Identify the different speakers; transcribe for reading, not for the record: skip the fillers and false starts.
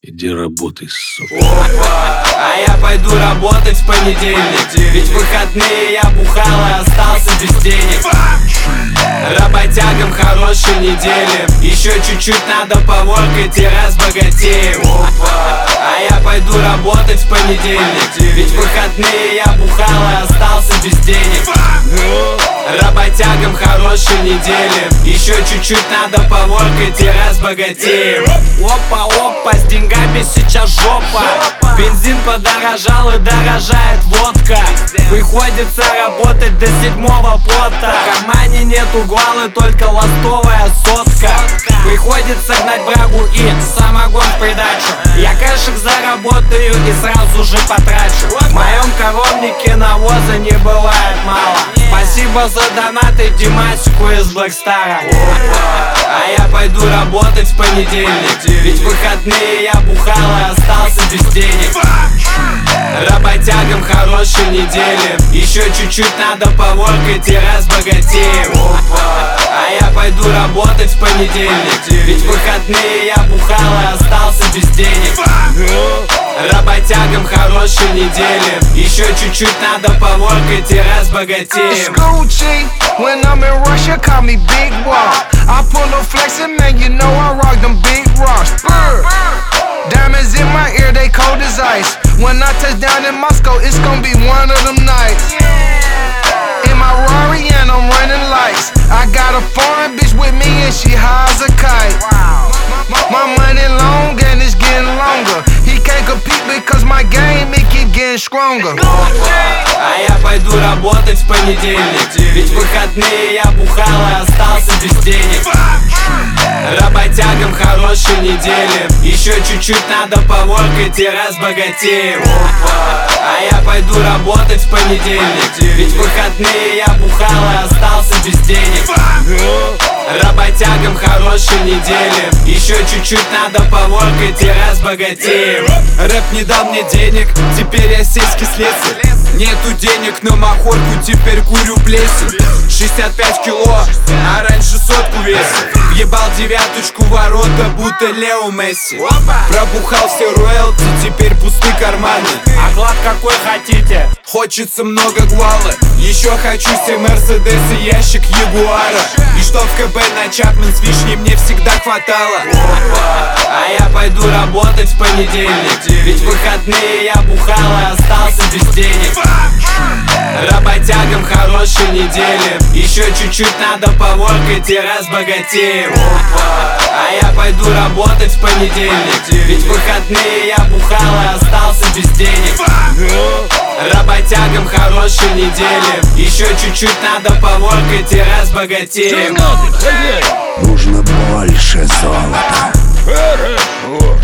Speaker 1: Иди работай, сука.
Speaker 2: А я пойду работать в понедельник, ведь в выходные я бухал и остался без денег. Работягам хорошей недели, еще чуть-чуть надо поворкать и разбогатеем. А я пойду работать в понедельник, ведь в выходные я бухал и остался без денег. Работягам хорошей недели, еще чуть-чуть надо поворкать и разбогатеем. Опа-опа, с деньгами сейчас жопа. Бензин подорожал и дорожает водка. Приходится работать до 7-го пота. В кармане нету гуалы, только ластовая сотка. Приходится гнать брагу и самогон в придачу. Я кэшек заработаю и сразу же потрачу. В моем коровнике навоза не бывает мало. Спасибо за донаты Димасику из Блэкстара. А я пойду работать в понедельник, ведь в выходные я бухал и остался без денег. Работягам хорошей недели, еще чуть-чуть надо поворкать и разбогатеем. А я пойду работать в понедельник, ведь в выходные я бухал и остался без денег. Работягам хорошей недели, еще чуть-чуть надо поворкать и разбогатеем.
Speaker 3: When I'm in Russia, call me Big Wall. I pull no flexin', man, you know I rock them big rocks. Diamonds in my ear, they cold as ice. When I touch down in Moscow, it's gonna be one of them nights. In my Rari and I'm running lights. I got a foreign bitch with me and she high as a kite. My money long and it's getting longer. He can't compete because my game, it keep getting stronger.
Speaker 2: А я пойду работать в понедельник, ведь в выходные я бухал и остался без денег. Работягам хорошей недели, еще чуть-чуть надо поворкать и разбогатеем. А я пойду работать в понедельник, ведь в выходные я бухал и остался без денег. Работягам хорошей недели, еще чуть-чуть надо поворкать и разбогатеем. Рэп не дал мне денег, теперь я сельский слесарь. Нету денег на махорку, теперь курю плесень. 65 кило, а раньше сотку весил. Въебал девяточку в ворота, будто Лео Месси. Пробухал все роялти, теперь пусты карманы. Оклад какой хотите? Хочется много гуала. Еще хочу все Мерседес и ящик Ягуара. И что в КБ на Чапмен с вишней мне всегда хватало. А я пойду работать в понедельник, ведь в выходные я бухал и остался без денег. Работягам хорошей недели, еще чуть-чуть надо поворкать и разбогатеем. А я пойду работать в понедельник, ведь в выходные я бухал и остался без денег. Работягам хорошей недели, еще чуть-чуть надо поворкать и разбогатеем.
Speaker 1: Нужно больше золота.